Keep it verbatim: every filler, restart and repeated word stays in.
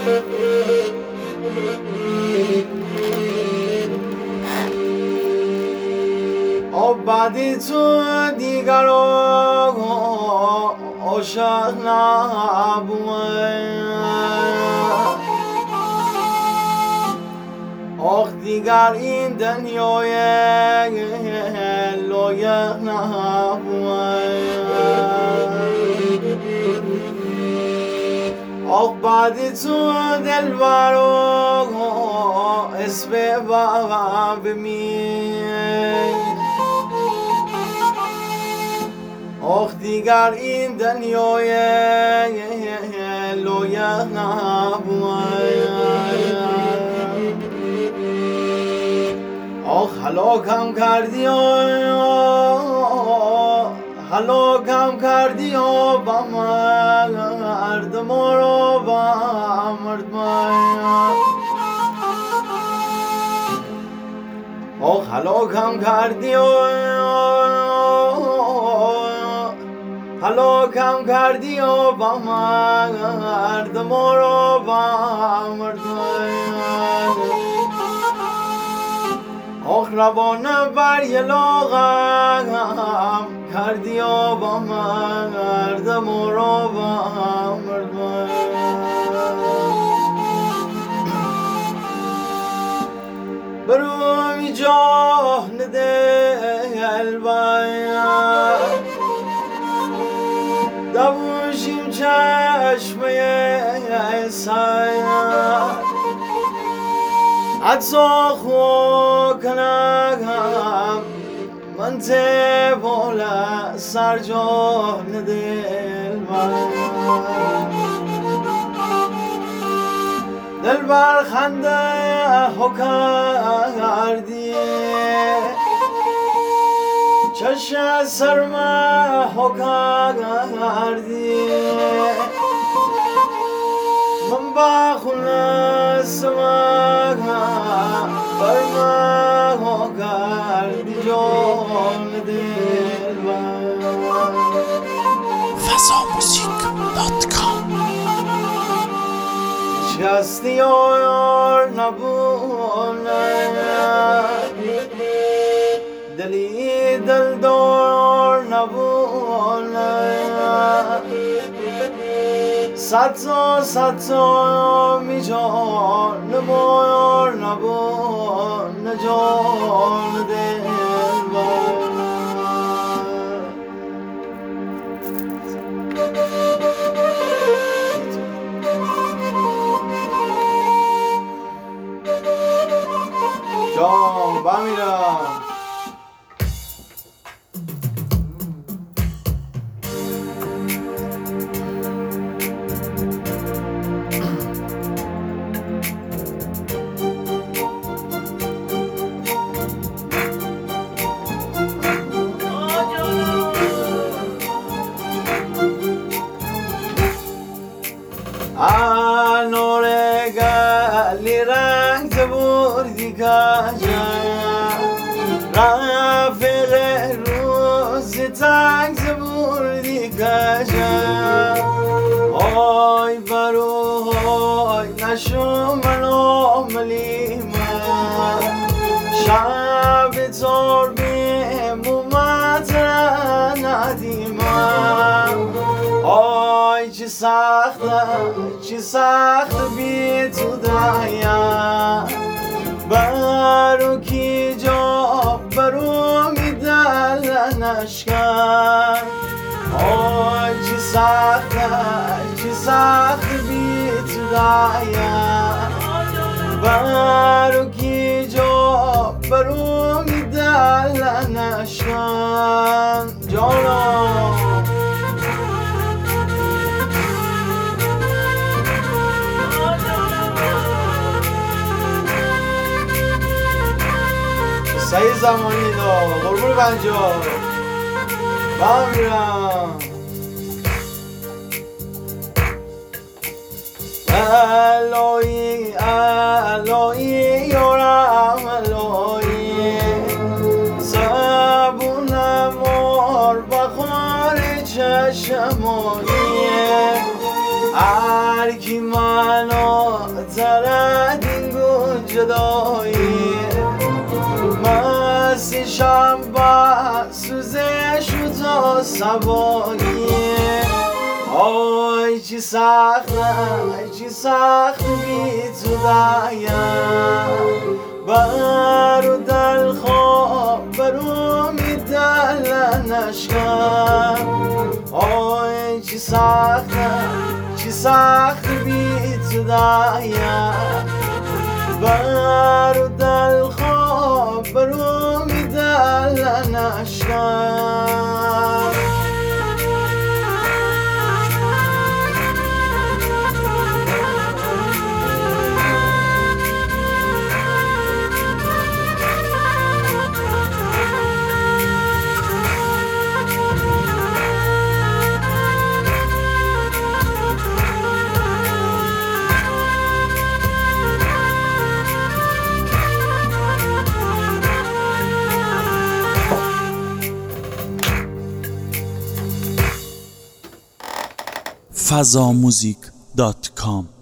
بعدی تو دیگر عاشق نبود آخ دیگر این دنیای لایق نبود آخ بعدی تو دلبر اسم بابا بمین آخ دیگر این دنیای لایق نبود آخ هلاکم کردی هلاکم کردی و با مردم رو با مردم آخ هلاکم کردی و هلاکم کردی و با مردم رو با مردم آخ روانه بر یه لاغم کردی و با مردم رو با مردم برومی جان دل باید دوشیم چشمه ساید عطا خو کنم من ته بالا سر جان دل بر دل بر خنده ها کردی چشم سرما ها کردی من با خونسم برما ها کردی جان دل فضا موسیک دات کام شکستی یار نبونه دلی دلدار نبونه ستا ستا می جان نمار نبونه جان دل جان بمیرم نور گلی رنگ بردی کجا رفیق روز تنگ بردی کجا آی برو آی نشو منو ملیمه شب تار بیمومت ندیمه آی چی سخته چی سخت بی تو دایا برو کی جا برو می دل نشکن آی چی سخته چی سخت بی تو دایا برو کی جا برو می دل نشکن جانم سعی زمانی دا قربون بنجا بمیرم الهی الهی یارم الهی زبونم مار بخار چشمانی هر کی منو صدایی مسیشم با سوزش و تا سوایی آی چی سخت آی چی سخت بی تو دایم برو دل خواب برو میدل نشکم آی چی سخت چی سخت بی تو دایم برو دل خواب برو میدل نشکم فضاموزیک دات کام